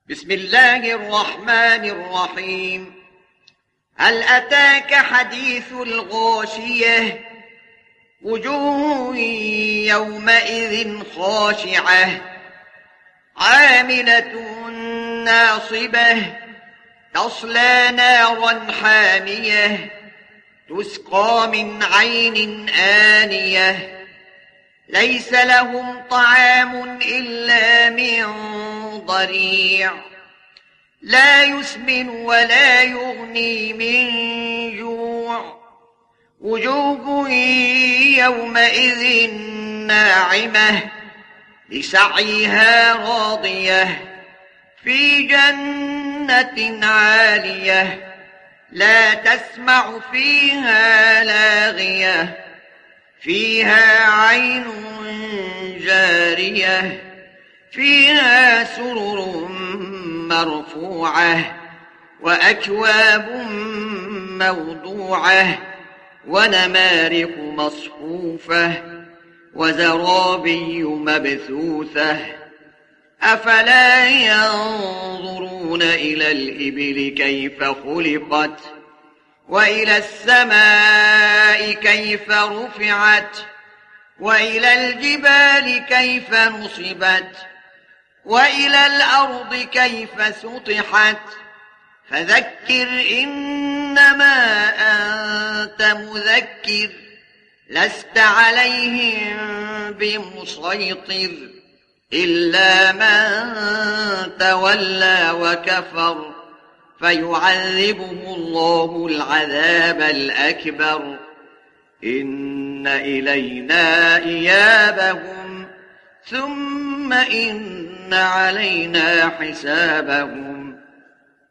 بسم الله الرحمن الرحيم. هل أتاك حديث الغاشية؟ وجوه يومئذ خاشعة عاملة ناصبة تصلى نارا حامية تسقى من عين آنية ليس لهم طعام إلا من ضريع لا يسمن ولا يغني من جوع وجوه يومئذ ناعمة لسعيها راضية في جنة عالية لا تسمع فيها لاغية فيها عين جارية فيها سرر مرفوعة وأكواب موضوعة ونمارق مصفوفة وزرابي مبثوثة أفلا ينظرون إلى الإبل كيف خلقت وإلى السماء كيف رفعت وإلى الجبال كيف نصبت وإلى الأرض كيف سطحت فذكر إنما أنت مذكر لست عليهم بمسيطر إلا من تولى وكفر فيعذبه الله العذاب الأكبر إن إلينا إيابهم ثم إن علينا حسابهم